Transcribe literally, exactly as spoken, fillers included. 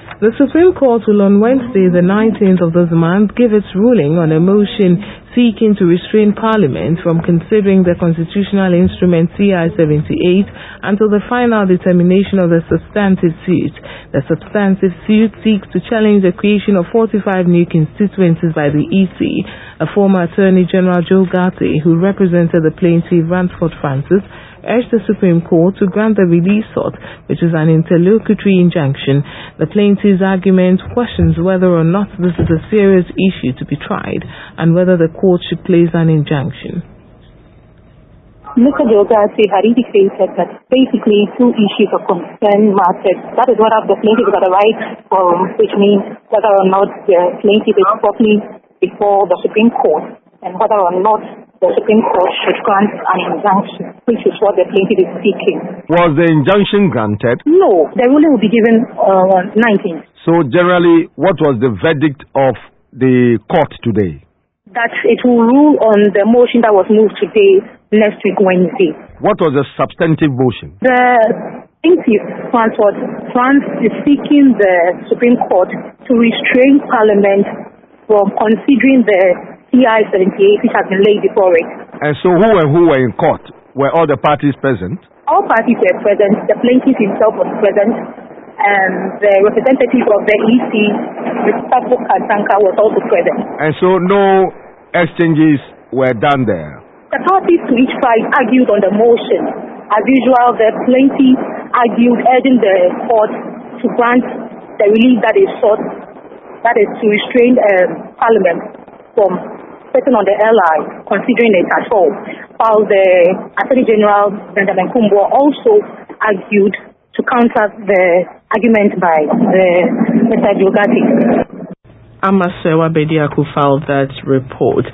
The Supreme Court will on Wednesday, the nineteenth of this month, give its ruling on a motion seeking to restrain Parliament from considering the constitutional instrument C I seventy-eight until the final determination of the substantive suit. The substantive suit seeks to challenge the creation of forty-five new constituencies by the E C. A former Attorney General Joe Gatti, who represented the plaintiff Ransford Francis, urged the Supreme Court to grant the relief sought, which is an interlocutory injunction. The plaintiff's argument questions whether or not this is a serious issue to be tried and whether the court should place an injunction. Mister Jogasi had indicated that basically two issues of concern mattered. That is whether the plaintiff got a right forum, which means whether or not the plaintiff is properly before the Supreme Court, and whether or not the Supreme Court should grant an injunction, which is what the plaintiff is seeking. Was the injunction granted? No, the ruling will be given uh, on nineteenth. So generally, what was the verdict of the court today? That it will rule on the motion that was moved today, next week Wednesday. What was the substantive motion? The plaintiff, Ransford Francis, is seeking the Supreme Court to restrain Parliament from considering the C I seventy-eight, which has been laid before it. And so who and who were in court? Were all the parties present? All parties were present. The plaintiff himself was present, and the representative of the E C, Mister Kantanka, was also present. And so no exchanges were done there? The parties to each side argued on the motion. As usual, the plaintiff argued, urging the court to grant the relief that is sought, that is to restrain um, Parliament from sitting on the L I, considering it at all. While the Attorney General, Benjamin Kumbo, also argued to counter the argument by the Mister Jogati. Amasewa Bediaku filed that report.